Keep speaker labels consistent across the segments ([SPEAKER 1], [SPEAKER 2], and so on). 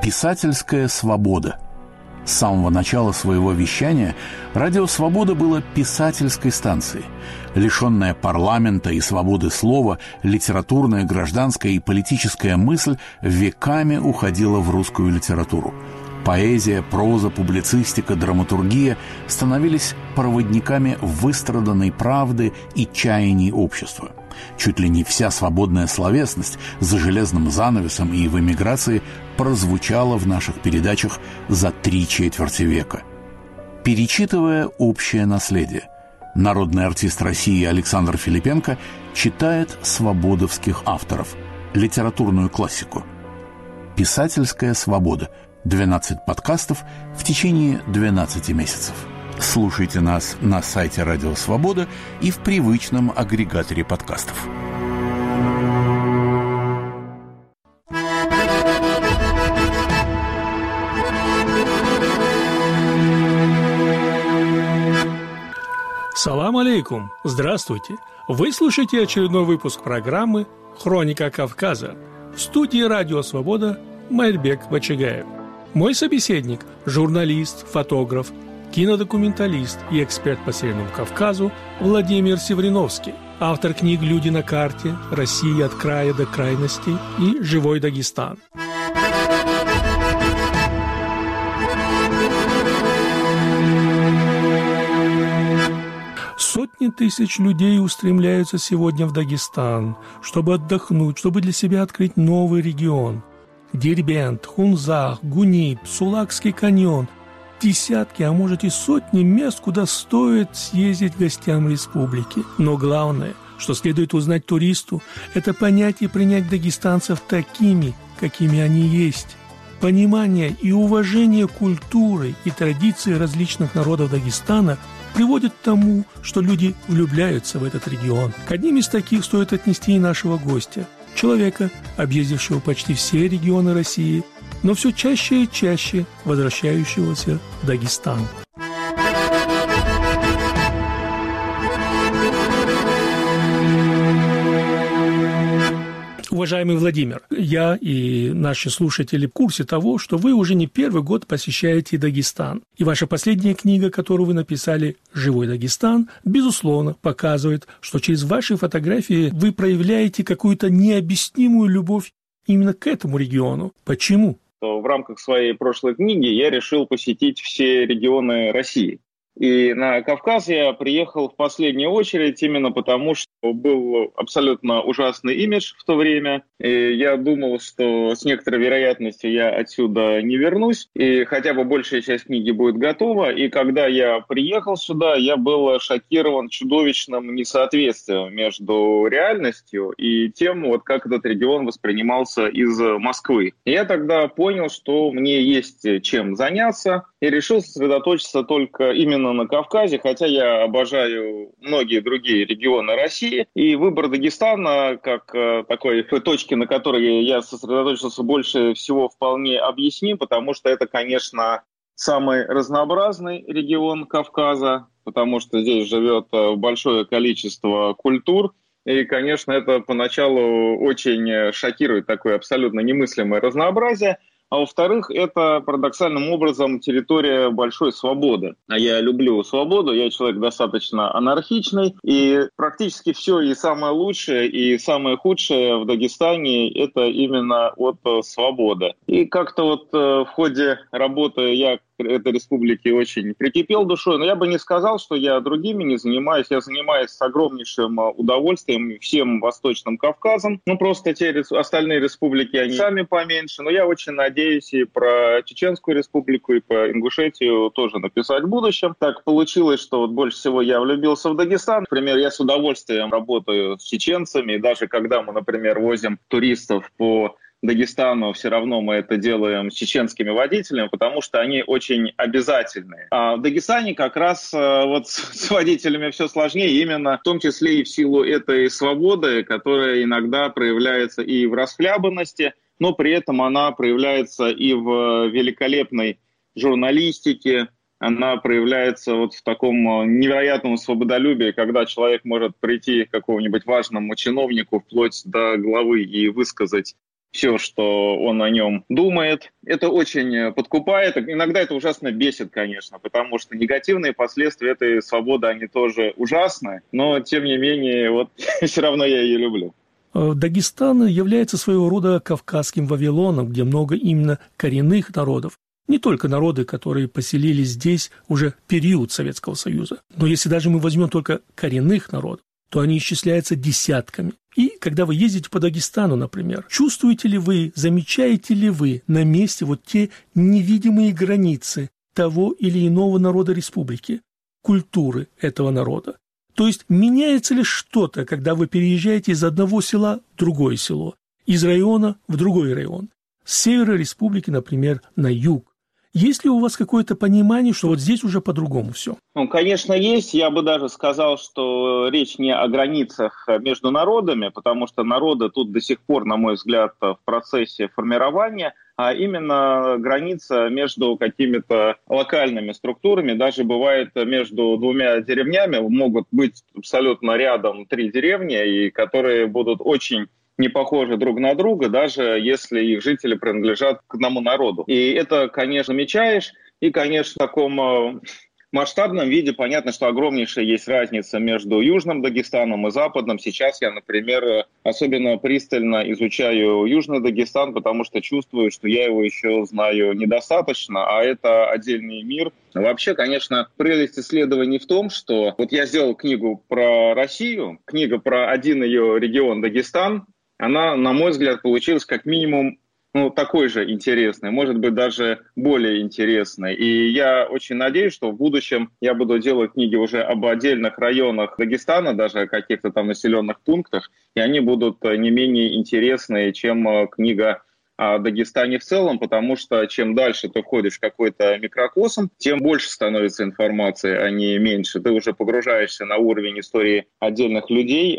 [SPEAKER 1] Писательская свобода. С самого начала своего вещания радио «Свобода» было писательской станцией. Лишенная парламента и свободы слова, литературная, гражданская и политическая мысль веками уходила в русскую литературу. Поэзия, проза, публицистика, драматургия становились проводниками выстраданной правды и чаяний общества. Чуть ли не вся свободная словесность за железным занавесом и в эмиграции прозвучала в наших передачах за 3/4 века. Перечитывая общее наследие, народный артист России Александр Филипенко читает свободовских авторов, литературную классику. «Писательская свобода». 12 подкастов в течение 12 месяцев. Слушайте нас на сайте Радио Свобода и в привычном агрегаторе подкастов.
[SPEAKER 2] Салам алейкум! Здравствуйте! Вы слушаете очередной выпуск программы «Хроника Кавказа». В студии Радио Свобода Майрбек Бачагаев. Мой собеседник – журналист, фотограф, кинодокументалист и эксперт по Северному Кавказу Владимир Севриновский, автор книг «Люди на карте», «Россия от края до крайности» и «Живой Дагестан». Сотни тысяч людей устремляются сегодня в Дагестан, чтобы отдохнуть, чтобы для себя открыть новый регион. Дербент, Хунзах, Гуниб, Сулакский каньон. Десятки, а может и сотни мест, куда стоит съездить гостям республики. Но главное, что следует узнать туристу, это понять и принять дагестанцев такими, какими они есть. Понимание и уважение культуры и традиций различных народов Дагестана приводит к тому, что люди влюбляются в этот регион. К одним из таких стоит отнести и нашего гостя. Человека, объездившего почти все регионы России, но все чаще и чаще возвращающегося в Дагестан. Уважаемый Владимир, я и наши слушатели в курсе того, что вы уже не первый год посещаете Дагестан. И ваша последняя книга, которую вы написали «Живой Дагестан», безусловно, показывает, что через ваши фотографии вы проявляете какую-то необъяснимую любовь именно к этому региону. Почему?
[SPEAKER 3] В рамках своей прошлой книги я решил посетить все регионы России. И на Кавказ я приехал в последнюю очередь именно потому, что был абсолютно ужасный имидж в то время. И я думал, что с некоторой вероятностью я отсюда не вернусь, и хотя бы большая часть книги будет готова. И когда я приехал сюда, я был шокирован чудовищным несоответствием между реальностью и тем, вот как этот регион воспринимался из Москвы. И я тогда понял, что мне есть чем заняться, и решил сосредоточиться только именно на Кавказе, хотя я обожаю многие другие регионы России. И выбор Дагестана как такой точки, на которой я сосредоточился больше всего, вполне объясним, потому что это, конечно, самый разнообразный регион Кавказа, потому что здесь живет большое количество культур. И, конечно, это поначалу очень шокирует, такое абсолютно немыслимое разнообразие. А во-вторых, это парадоксальным образом территория большой свободы. А я люблю свободу, я человек достаточно анархичный, и практически все и самое лучшее, и самое худшее в Дагестане – это именно от свободы. И как-то вот в ходе работы я к этой республике очень прикипел душой, но я бы не сказал, что я другими не занимаюсь. Я занимаюсь с огромнейшим удовольствием всем Восточным Кавказом. Ну, просто те остальные республики, они сами поменьше, но я очень надеюсь и про Чеченскую республику, и про Ингушетию тоже написать в будущем. Так получилось, что вот больше всего я влюбился в Дагестан. Например, я с удовольствием работаю с чеченцами, и даже когда мы, например, возим туристов по Дагестану, все равно мы это делаем с чеченскими водителями, потому что они очень обязательные. А в Дагестане как раз вот с водителями все сложнее, именно в том числе и в силу этой свободы, которая иногда проявляется и в расхлябанности, но при этом она проявляется и в великолепной журналистике, она проявляется вот в таком невероятном свободолюбии, когда человек может прийти к какому-нибудь важному чиновнику вплоть до главы и высказать все, что он о нем думает. Это очень подкупает. Иногда это ужасно бесит, конечно, потому что негативные последствия этой свободы, они тоже ужасны. Но, тем не менее, вот все равно я ее люблю.
[SPEAKER 2] Дагестан является своего рода кавказским Вавилоном, где много именно коренных народов. Не только народы, которые поселились здесь уже в период Советского Союза. Но если даже мы возьмем только коренных народов, то они исчисляются десятками. И когда вы ездите по Дагестану, например, чувствуете ли вы, замечаете ли вы на месте вот те невидимые границы того или иного народа республики, культуры этого народа? То есть меняется ли что-то, когда вы переезжаете из одного села в другое село, из района в другой район, с севера республики, например, на юг? Есть ли у вас какое-то понимание, что вот здесь уже по-другому все?
[SPEAKER 3] Ну, конечно, есть. Я бы даже сказал, что речь не о границах между народами, потому что народы тут до сих пор, на мой взгляд, в процессе формирования, а именно граница между какими-то локальными структурами. Даже бывает между двумя деревнями могут быть абсолютно рядом 3 деревни, и которые будут очень не похожи друг на друга, даже если их жители принадлежат к одному народу. И это, конечно, замечаешь. И, конечно, в таком масштабном виде понятно, что огромнейшая есть разница между Южным Дагестаном и Западным. Сейчас я, например, особенно пристально изучаю Южный Дагестан, потому что чувствую, что я его еще знаю недостаточно, а это отдельный мир. Вообще, конечно, прелесть исследований в том, что вот я сделал книгу про Россию, книга про один ее регион Дагестан. Она, на мой взгляд, получилась как минимум такой же интересной, может быть, даже более интересной. И я очень надеюсь, что в будущем я буду делать книги уже об отдельных районах Дагестана, даже о каких-то там населенных пунктах, и они будут не менее интересные, чем книга о Дагестане в целом, потому что чем дальше ты входишь в какой-то микрокосм, тем больше становится информации, а не меньше. Ты уже погружаешься на уровень истории отдельных людей.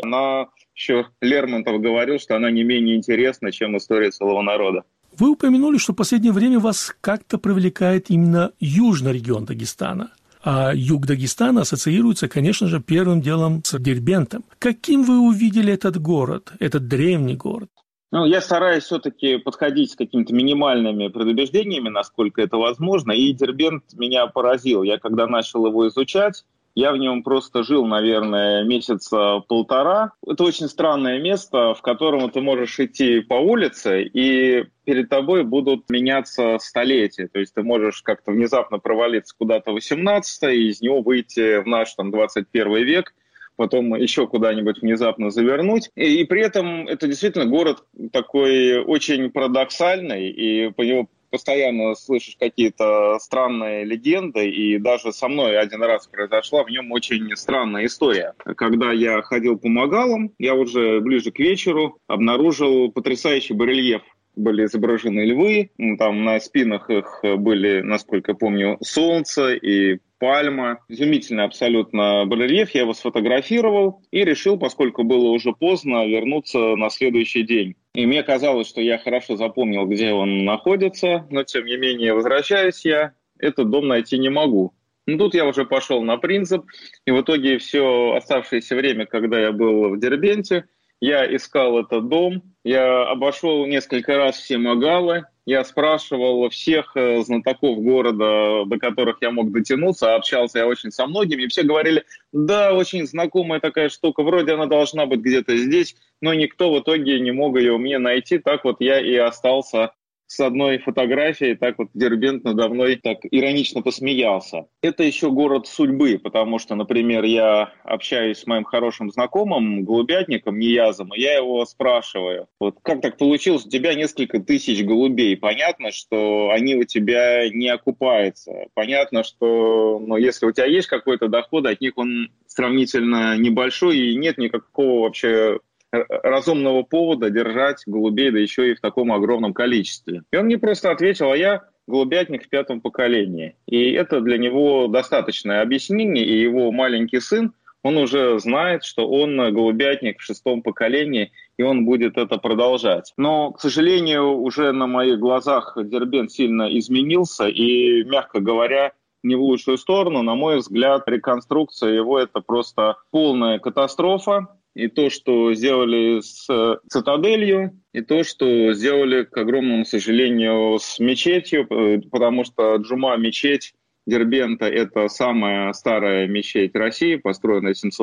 [SPEAKER 3] Еще Лермонтов говорил, что она не менее интересна, чем история целого народа.
[SPEAKER 2] Вы упомянули, что в последнее время вас как-то привлекает именно южный регион Дагестана. А юг Дагестана ассоциируется, конечно же, первым делом с Дербентом. Каким вы увидели этот город, этот древний город?
[SPEAKER 3] Я стараюсь все-таки подходить с какими-то минимальными предубеждениями, насколько это возможно, и Дербент меня поразил. Я когда начал его изучать, я в нем просто жил, наверное, месяца полтора. Это очень странное место, в котором ты можешь идти по улице, и перед тобой будут меняться столетия. То есть ты можешь как-то внезапно провалиться куда-то в 18-е, и из него выйти в наш 21 век, потом еще куда-нибудь внезапно завернуть. И при этом это действительно город такой очень парадоксальный, и по нему постоянно слышишь какие-то странные легенды, и даже со мной один раз произошла в нем очень странная история. Когда я ходил по Магалам, я уже ближе к вечеру обнаружил потрясающий барельеф. Были изображены львы, там на спинах их были, насколько помню, солнце и пальма. Изумительный абсолютно барельеф. Я его сфотографировал и решил, поскольку было уже поздно, вернуться на следующий день. И мне казалось, что я хорошо запомнил, где он находится, но тем не менее возвращаюсь я, этот дом найти не могу. Тут я уже пошел на принцип, и в итоге все оставшееся время, когда я был в Дербенте, я искал этот дом, я обошел несколько раз все Магалы, я спрашивал всех знатоков города, до которых я мог дотянуться, общался я очень со многими, и все говорили, да, очень знакомая такая штука, вроде она должна быть где-то здесь, но никто в итоге не мог ее мне найти, так вот я и остался с одной фотографией, так вот Дербент надо мной так иронично посмеялся. Это еще город судьбы, потому что, например, я общаюсь с моим хорошим знакомым, голубятником Ниязом, и я его спрашиваю, вот как так получилось, у тебя несколько тысяч голубей, понятно, что они у тебя не окупаются, понятно, что если у тебя есть какой-то доход, от них он сравнительно небольшой, и нет никакого вообще разумного повода держать голубей, да еще и в таком огромном количестве. И он мне просто ответил, а я голубятник в 5-м поколении. И это для него достаточное объяснение, и его маленький сын, он уже знает, что он голубятник в 6-м поколении, и он будет это продолжать. Но, к сожалению, уже на моих глазах Дербент сильно изменился, и, мягко говоря, не в лучшую сторону. На мой взгляд, реконструкция его – это просто полная катастрофа. И то, что сделали с цитаделью, и то, что сделали, к огромному сожалению, с мечетью, потому что Джума мечеть Дербента – это самая старая мечеть России, построенная в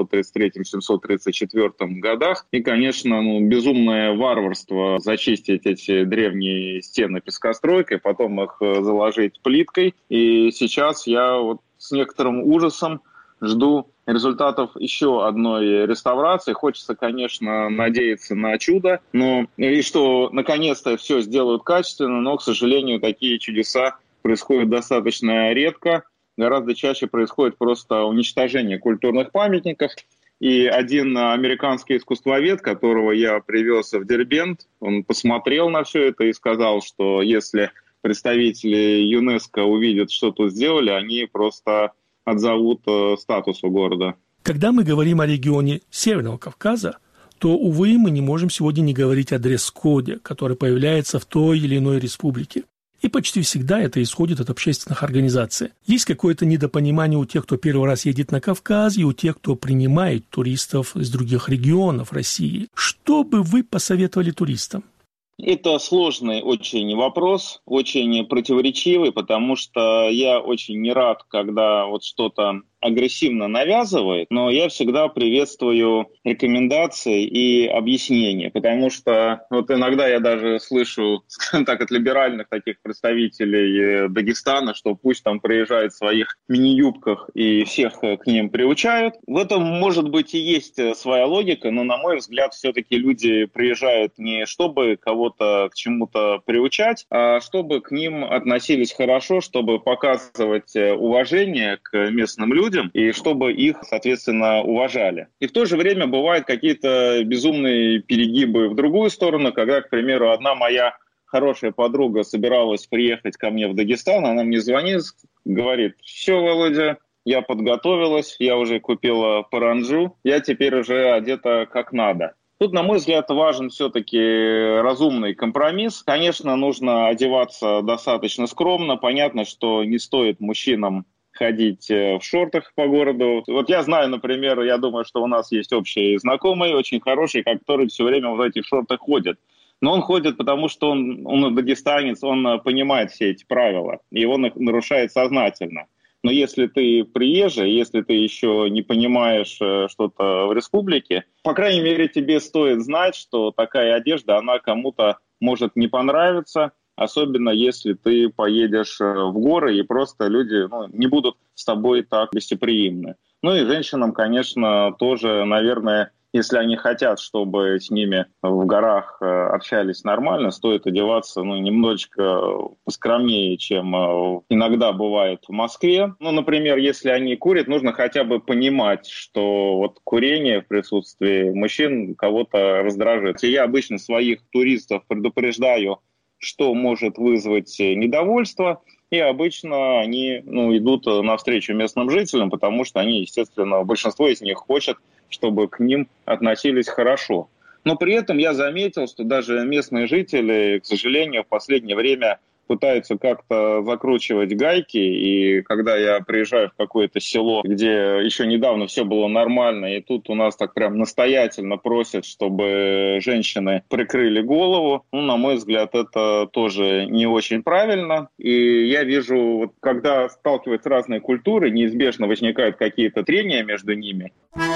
[SPEAKER 3] 733-734 годах. И, конечно, безумное варварство зачистить эти древние стены пескостройкой, потом их заложить плиткой. И сейчас я вот с некоторым ужасом жду результатов еще одной реставрации. Хочется, конечно, надеяться на чудо, и что наконец-то все сделают качественно, но, к сожалению, такие чудеса происходит достаточно редко. Гораздо чаще происходит просто уничтожение культурных памятников. И один американский искусствовед, которого я привез в Дербент, он посмотрел на все это и сказал, что если представители ЮНЕСКО увидят, что тут сделали, они просто отзовут статус у города.
[SPEAKER 2] Когда мы говорим о регионе Северного Кавказа, то, увы, мы не можем сегодня не говорить о дресс-коде, который появляется в той или иной республике. И почти всегда это исходит от общественных организаций. Есть какое-то недопонимание у тех, кто первый раз едет на Кавказ, и у тех, кто принимает туристов из других регионов России. Что бы вы посоветовали туристам?
[SPEAKER 3] Это сложный очень вопрос, очень противоречивый, потому что я очень не рад, когда вот что-то агрессивно навязывает, но я всегда приветствую рекомендации и объяснения, потому что вот иногда я даже слышу, скажем так, от либеральных таких представителей Дагестана, что пусть там приезжают в своих мини-юбках и всех к ним приучают. В этом, может быть, и есть своя логика, но, на мой взгляд, все-таки люди приезжают не чтобы кого-то к чему-то приучать, а чтобы к ним относились хорошо, чтобы показывать уважение к местным людям, и чтобы их, соответственно, уважали. И в то же время бывают какие-то безумные перегибы в другую сторону, когда, к примеру, одна моя хорошая подруга собиралась приехать ко мне в Дагестан, она мне звонит, говорит: «Все, Володя, я подготовилась, я уже купила паранджу, я теперь уже одета как надо». Тут, на мой взгляд, важен все-таки разумный компромисс. Конечно, нужно одеваться достаточно скромно. Понятно, что не стоит мужчинам ходить в шортах по городу. Вот я знаю, например, я думаю, что у нас есть общий знакомый, очень хороший, который все время в этих шортах ходит. Но он ходит, потому что он дагестанец, он понимает все эти правила, и он их нарушает сознательно. Но если ты приезжий, если ты еще не понимаешь что-то в республике, по крайней мере, тебе стоит знать, что такая одежда, она кому-то может не понравиться, особенно если ты поедешь в горы, и просто люди не будут с тобой так гостеприимны. Ну и женщинам, конечно, тоже, наверное, если они хотят, чтобы с ними в горах общались нормально, стоит одеваться немножечко поскромнее, чем иногда бывает в Москве. Например, если они курят, нужно хотя бы понимать, что вот курение в присутствии мужчин кого-то раздражит. И я обычно своих туристов предупреждаю, что может вызвать недовольство, и обычно они идут навстречу местным жителям, потому что они, естественно, большинство из них хочет, чтобы к ним относились хорошо. Но при этом я заметил, что даже местные жители, к сожалению, в последнее время пытаются как-то закручивать гайки, и когда я приезжаю в какое-то село, где еще недавно все было нормально, и тут у нас так прям настоятельно просят, чтобы женщины прикрыли голову, на мой взгляд, это тоже не очень правильно. И я вижу, когда сталкиваются разные культуры, неизбежно возникают какие-то трения между ними.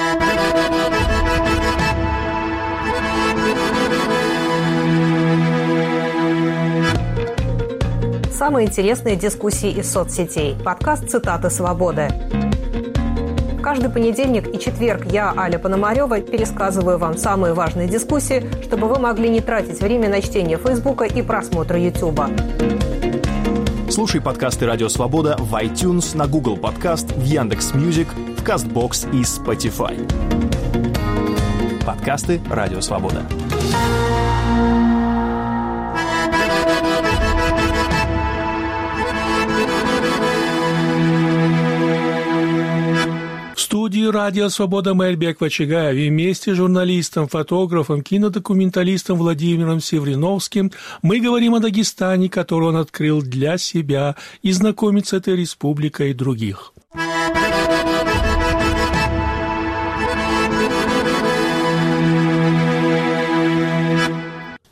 [SPEAKER 4] Самые интересные дискуссии из соцсетей. Подкаст «Цитаты свободы». Каждый понедельник и четверг я, Аля Пономарева, пересказываю вам самые важные дискуссии, чтобы вы могли не тратить время на чтение Фейсбука и просмотра Ютуба.
[SPEAKER 5] Слушай подкасты «Радио Свобода» в iTunes, на Google Подкаст, в Яндекс.Мьюзик, в Castbox и Spotify. Подкасты «Радио Свобода».
[SPEAKER 2] В студии «Радио Свобода» Мэльбек Вачигаев и вместе с журналистом, фотографом, кинодокументалистом Владимиром Севриновским мы говорим о Дагестане, который он открыл для себя, и знакомит с этой республикой и других.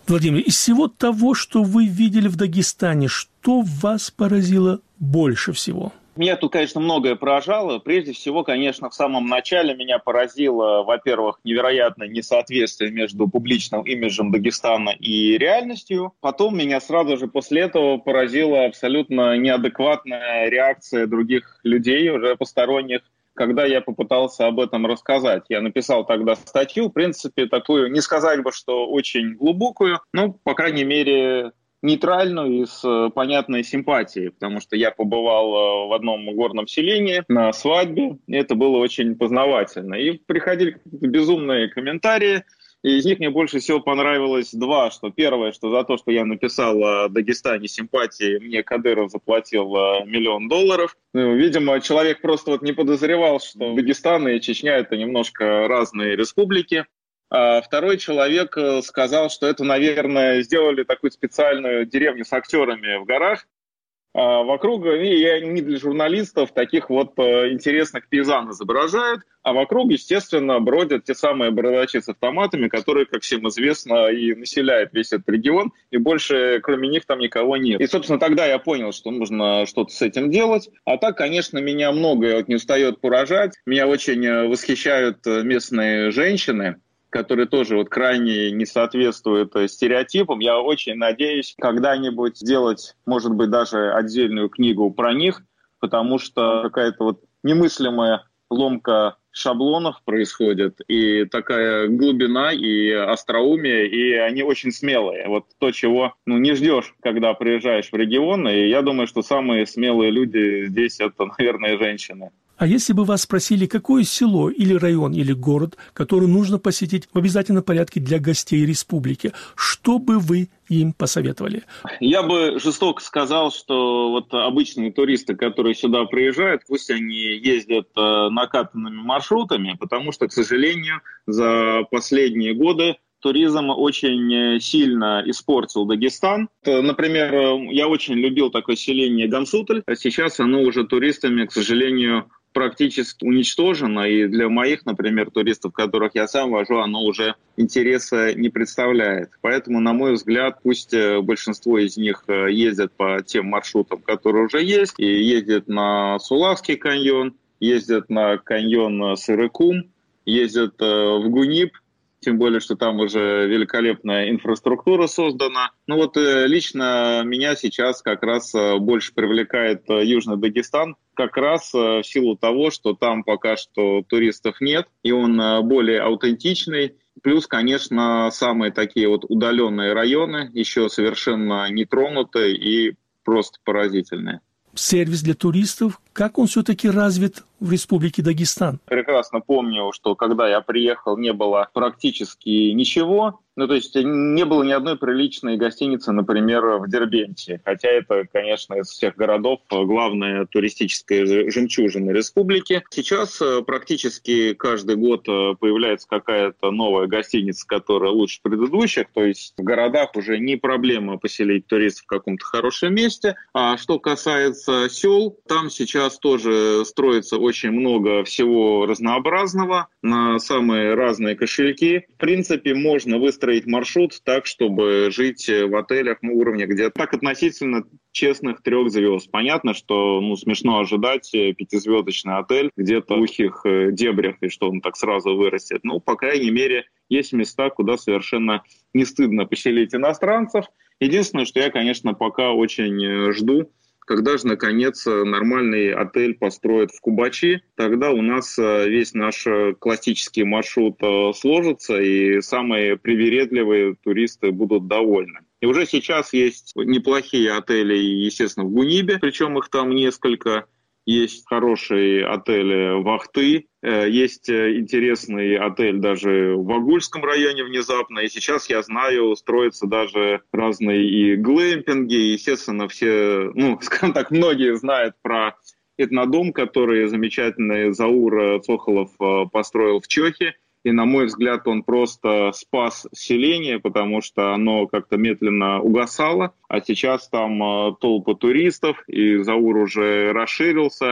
[SPEAKER 2] Владимир, из всего того, что вы видели в Дагестане, что вас поразило больше всего?
[SPEAKER 3] Меня тут, конечно, многое поражало. Прежде всего, конечно, в самом начале меня поразило, во-первых, невероятное несоответствие между публичным имиджем Дагестана и реальностью. Потом меня сразу же после этого поразила абсолютно неадекватная реакция других людей, уже посторонних, когда я попытался об этом рассказать. Я написал тогда статью, в принципе, такую, не сказать бы, что очень глубокую, но, по крайней мере, нейтральную и с понятной симпатией, потому что я побывал в одном горном селении на свадьбе, и это было очень познавательно. И приходили безумные комментарии, и из них мне больше всего понравилось два. Что первое, что за то, что я написал о Дагестане симпатии, мне Кадыров заплатил $1 миллион. Ну, видимо, человек просто не подозревал, что Дагестан и Чечня – это немножко разные республики. А второй человек сказал, что это, наверное, сделали такую специальную деревню с актерами в горах. А вокруг, и не для журналистов, таких интересных пейзан изображают, а вокруг, естественно, бродят те самые бородачи с автоматами, которые, как всем известно, и населяют весь этот регион, и больше кроме них там никого нет. И, собственно, тогда я понял, что нужно что-то с этим делать. А так, конечно, меня многое не устает поражать. Меня очень восхищают местные женщины, которые тоже крайне не соответствуют стереотипам. Я очень надеюсь когда-нибудь сделать, может быть, даже отдельную книгу про них, потому что какая-то немыслимая ломка шаблонов происходит, и такая глубина, и остроумие, и они очень смелые. То, чего не ждешь, когда приезжаешь в регион, и я думаю, что самые смелые люди здесь – это, наверное, женщины.
[SPEAKER 2] А если бы вас спросили, какое село или район или город, который нужно посетить в обязательном порядке для гостей республики, что бы вы им посоветовали?
[SPEAKER 3] Я бы жестоко сказал, что обычные туристы, которые сюда приезжают, пусть они ездят накатанными маршрутами, потому что, к сожалению, за последние годы туризм очень сильно испортил Дагестан. Например, я очень любил такое селение Гансутль, а сейчас оно уже туристами, к сожалению, практически уничтожено, и для моих, например, туристов, которых я сам вожу, оно уже интереса не представляет. Поэтому, на мой взгляд, пусть большинство из них ездят по тем маршрутам, которые уже есть, и ездят на Сулакский каньон, ездят на каньон Сырыкум, ездят в Гуниб, тем более, что там уже великолепная инфраструктура создана. Лично меня сейчас как раз больше привлекает Южный Дагестан, как раз в силу того, что там пока что туристов нет, и он более аутентичный. Плюс, конечно, самые такие удаленные районы еще совершенно не тронутые и просто поразительные.
[SPEAKER 2] Сервис для туристов, как он все-таки развит в Республике Дагестан?
[SPEAKER 3] Прекрасно помню, что когда я приехал, не было практически ничего. То есть не было ни одной приличной гостиницы, например, в Дербенте. Хотя это, конечно, из всех городов главная туристическая жемчужина республики. Сейчас практически каждый год появляется какая-то новая гостиница, которая лучше предыдущих. То есть в городах уже не проблема поселить туристов в каком-то хорошем месте. А что касается сел, там сейчас тоже строится очень много всего разнообразного на самые разные кошельки. В принципе, можно выстроить маршрут так, чтобы жить в отелях на уровне где-то так относительно честных 3 звезд. Понятно, что смешно ожидать 5-звездочный отель где-то в глухих дебрях, и что он так сразу вырастет. По крайней мере, есть места, куда совершенно не стыдно поселить иностранцев. Единственное, что я, конечно, пока очень жду, когда же, наконец, нормальный отель построят в Кубачи, тогда у нас весь наш классический маршрут сложится, и самые привередливые туристы будут довольны. И уже сейчас есть неплохие отели, естественно, в Гунибе, причем их там несколько. Есть хорошие отели в Ахты, есть интересный отель даже в Агульском районе внезапно. И сейчас, я знаю, строятся даже разные и глэмпинги. И, естественно, все, скажем так, многие знают про этнодом, который замечательный Заур Цохолов построил в Чехе. И, на мой взгляд, он просто спас селение, потому что оно как-то медленно угасало. А сейчас там толпа туристов, и Заур уже расширился.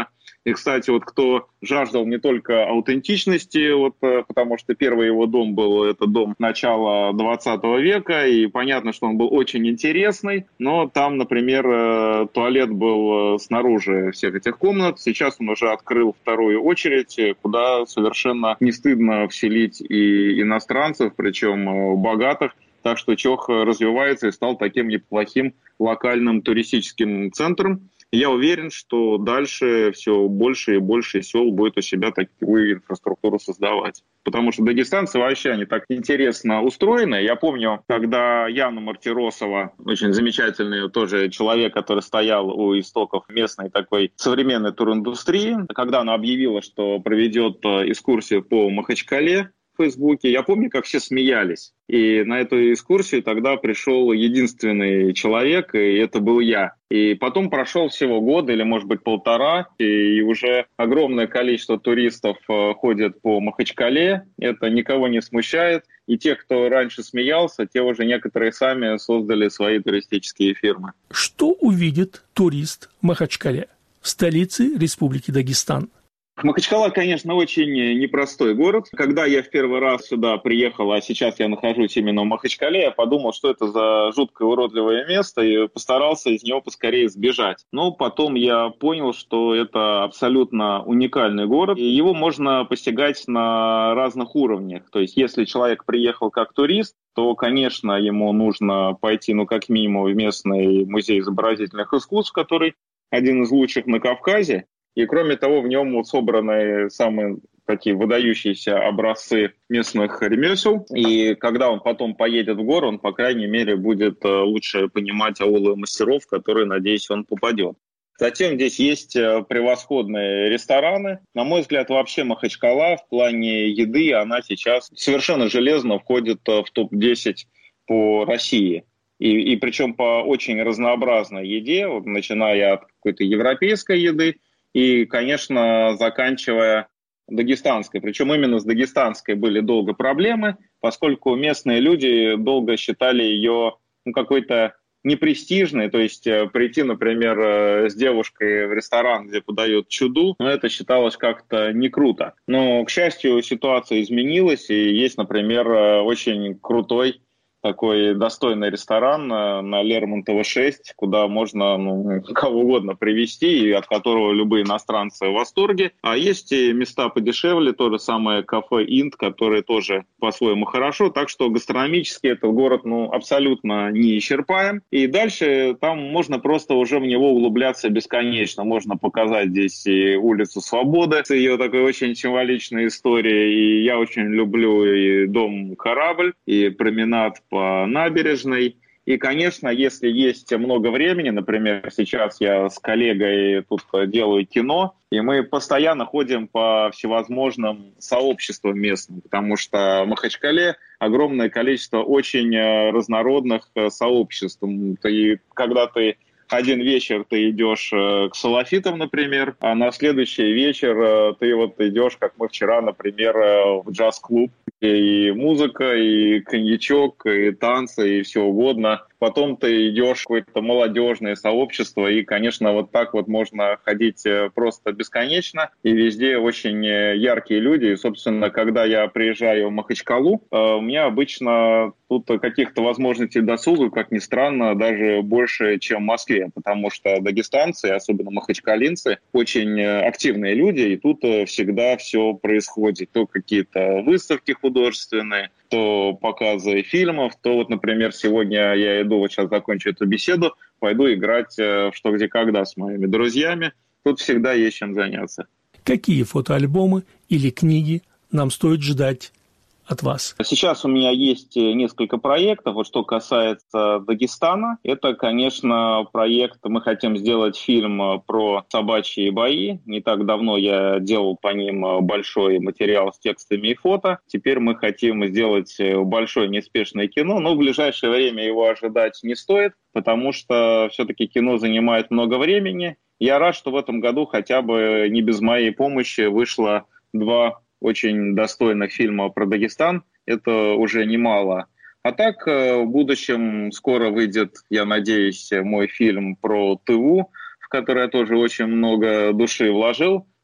[SPEAKER 3] И, кстати, вот кто жаждал не только аутентичности, потому что первый его дом был, это дом начала 20 века, и понятно, что он был очень интересный, но там, например, туалет был снаружи всех этих комнат. Сейчас он уже открыл вторую очередь, куда совершенно не стыдно вселить и иностранцев, причем богатых. Так что Чох развивается и стал таким неплохим локальным туристическим центром. Я уверен, что дальше все больше и больше сел будет у себя такую инфраструктуру создавать. Потому что дагестанцы вообще, они так интересно устроены. Я помню, когда Яна Мартиросова, очень замечательный тоже человек, который стоял у истоков местной такой современной туриндустрии, когда она объявила, что проведет экскурсию по Махачкале, в Фейсбуке. Я помню, как все смеялись. И на эту экскурсию тогда пришел единственный человек, и это был я. И потом прошел всего год или, может быть, полтора, и уже огромное количество туристов ходят по Махачкале. Это никого не смущает. И те, кто раньше смеялся, те уже некоторые сами создали свои туристические фирмы.
[SPEAKER 2] Что увидит турист в Махачкале, столице Республики Дагестан?
[SPEAKER 3] Махачкала, конечно, очень непростой город. Когда я в первый раз сюда приехал, а сейчас я нахожусь именно в Махачкале, я подумал, что это за жуткое уродливое место, и постарался из него поскорее сбежать. Но потом я понял, что это абсолютно уникальный город, и его можно постигать на разных уровнях. То есть, если человек приехал как турист, то, конечно, ему нужно пойти, как минимум, в местный музей изобразительных искусств, который один из лучших на Кавказе. И, кроме того, в нем собраны самые такие выдающиеся образцы местных ремесел. И когда он потом поедет в горы, он, по крайней мере, будет лучше понимать аулы мастеров, в которые, надеюсь, он попадет. Затем здесь есть превосходные рестораны. На мой взгляд, вообще Махачкала в плане еды, она сейчас совершенно железно входит в топ-10 по России. И причем по очень разнообразной еде, начиная от какой-то европейской еды, и, конечно, заканчивая дагестанской. Причем именно с дагестанской были долго проблемы, поскольку местные люди долго считали ее какой-то непрестижной. То есть прийти, например, с девушкой в ресторан, где подают чуду, это считалось как-то не круто. Но, к счастью, ситуация изменилась, и есть, например, очень крутой такой достойный ресторан на Лермонтова 6, куда можно кого угодно привезти, и от которого любые иностранцы в восторге. А есть и места подешевле, то же самое кафе «Инт», которое тоже по-своему хорошо. Так что гастрономически этот город абсолютно не исчерпаем. И дальше там можно просто уже в него углубляться бесконечно. Можно показать здесь и улицу Свободы с ее такой очень символичной историей. И я очень люблю и дом «Корабль», и променад по набережной. И, конечно, если есть много времени, например, сейчас я с коллегой тут делаю кино, и мы постоянно ходим по всевозможным сообществам местным, потому что в Махачкале огромное количество очень разнородных сообществ. И когда ты один вечер ты идешь к салафитам, например, а на следующий вечер ты идешь, как мы вчера, например, в джаз-клуб, и музыка, и коньячок, и танцы, и все угодно. Потом ты идешь в какое-то молодежное сообщество, и, конечно, так можно ходить просто бесконечно, и везде очень яркие люди. И, собственно, когда я приезжаю в Махачкалу, у меня обычно тут каких-то возможностей досуга, как ни странно, даже больше, чем в Москве, потому что дагестанцы, особенно махачкалинцы, очень активные люди, и тут всегда все происходит. То какие-то выставки художественные, то показы фильмов, то например, сегодня я иду, сейчас закончу эту беседу, пойду играть в «Что, где, когда» с моими друзьями. Тут всегда есть чем заняться.
[SPEAKER 2] Какие фотоальбомы или книги нам стоит ждать от вас?
[SPEAKER 3] Сейчас у меня есть несколько проектов. Что касается Дагестана, это, конечно, проект, мы хотим сделать фильм про собачьи бои. Не так давно я делал по ним большой материал с текстами и фото. Теперь мы хотим сделать большое неспешное кино, но в ближайшее время его ожидать не стоит, потому что все-таки кино занимает много времени. Я рад, что в этом году хотя бы не без моей помощи вышло 2 очень достойных фильма про Дагестан. Это уже немало. А так, в будущем скоро выйдет, я надеюсь, мой фильм про Тыву, в который я тоже очень много души вложил.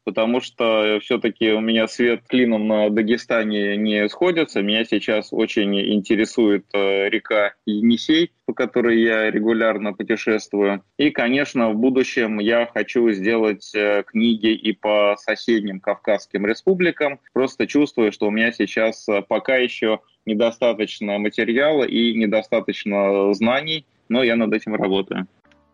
[SPEAKER 3] потому что все-таки у меня свет клином на Дагестане не сходится. Меня сейчас очень интересует река Енисей, по которой я регулярно путешествую. И, конечно, в будущем я хочу сделать книги и по соседним Кавказским республикам. Просто чувствую, что у меня сейчас пока еще недостаточно материала и недостаточно знаний, но я над этим работаю.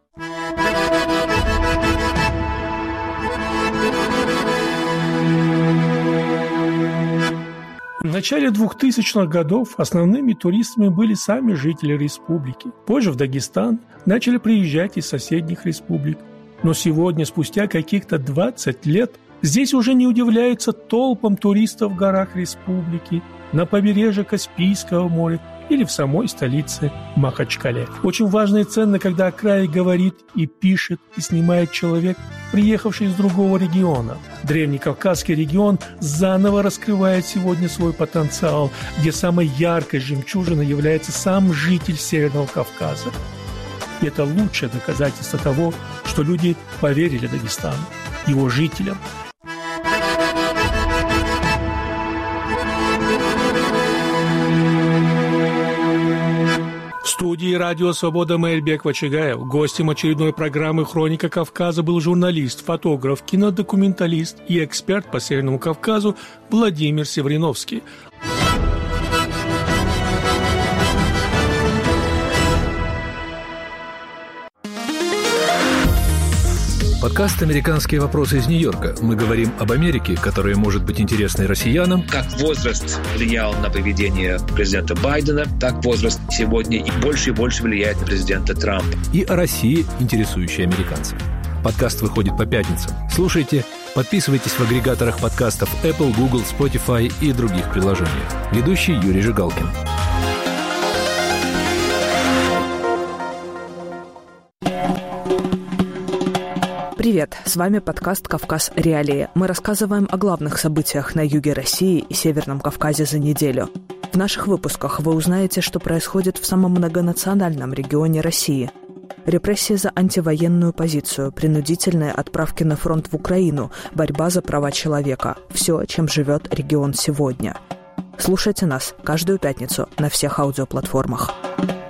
[SPEAKER 2] В начале 2000-х годов основными туристами были сами жители республики. Позже в Дагестан начали приезжать из соседних республик. Но сегодня, спустя каких-то 20 лет, здесь уже не удивляются толпам туристов в горах республики, на побережье Каспийского моря или в самой столице Махачкале. Очень важно и ценно, когда о крае говорит и пишет, и снимает человек, приехавший из другого региона. Древний Кавказский регион заново раскрывает сегодня свой потенциал, где самой яркой жемчужиной является сам житель Северного Кавказа. И это лучшее доказательство того, что люди поверили Дагестану, его жителям. В студии «Радио Свобода» Маэльбек Вачигаев. Гостем очередной программы «Хроника Кавказа» был журналист, фотограф, кинодокументалист и эксперт по Северному Кавказу Владимир Севриновский.
[SPEAKER 6] Подкаст «Американские вопросы» из Нью-Йорка. Мы говорим об Америке, которая может быть интересной россиянам.
[SPEAKER 7] Как возраст влиял на поведение президента Байдена, так возраст сегодня и больше влияет на президента Трампа.
[SPEAKER 6] И о России, интересующей американцев. Подкаст выходит по пятницам. Слушайте, подписывайтесь в агрегаторах подкастов Apple, Google, Spotify и других приложениях. Ведущий Юрий Жигалкин.
[SPEAKER 8] Привет, с вами подкаст «Кавказ. Реалии». Мы рассказываем о главных событиях на юге России и Северном Кавказе за неделю. В наших выпусках вы узнаете, что происходит в самом многонациональном регионе России. Репрессии за антивоенную позицию, принудительные отправки на фронт в Украину, борьба за права человека – все, чем живет регион сегодня. Слушайте нас каждую пятницу на всех аудиоплатформах.